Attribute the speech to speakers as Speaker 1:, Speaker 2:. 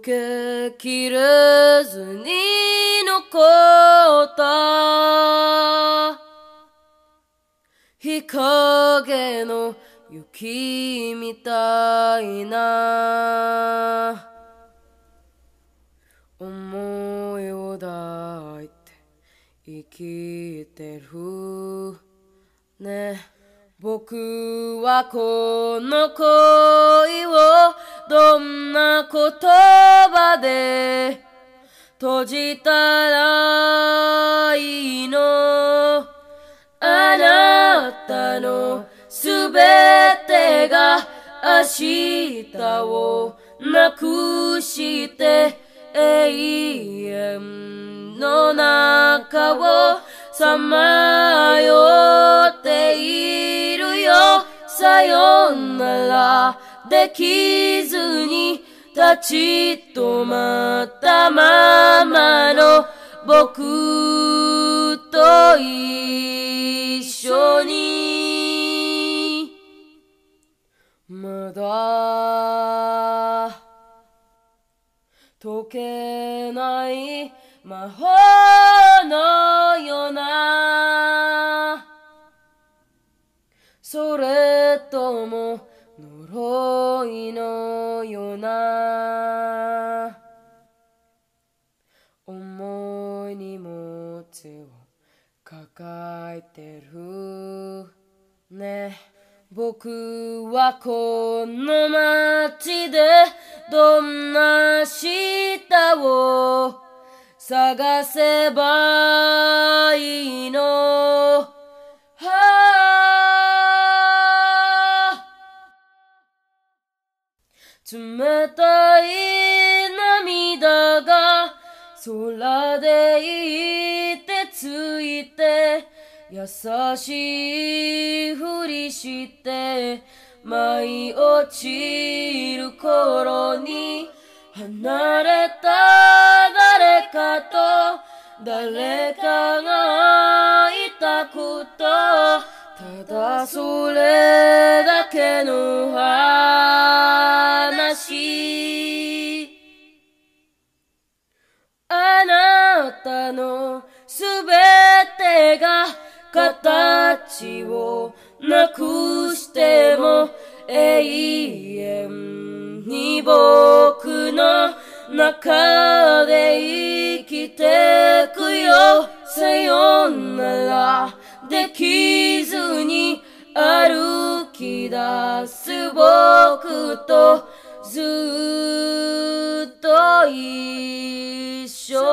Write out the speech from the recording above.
Speaker 1: けきれずに残った日陰の雪みたいな思いを抱いて生きてるね。僕はこの恋をどんな言葉で閉じたらいいの。あなたのすべてが明日をなくして永遠の中をさまよっているよ。さよならできずに立ち止まったままの僕と一緒にまだ解けない魔法のような、それとも呪いのような重い荷物を抱えてるね。僕はこの街でどんな下を探せばいいの。はあ、冷たい涙が空でいてついて優しいふりして舞い落ちる頃に離れた誰かと誰かがいたこと、ただそれだけの話。あなたのすべてが形をなくしても永遠に僕の中で生きてくよ。さよならできずに歩き出す僕とずっと一緒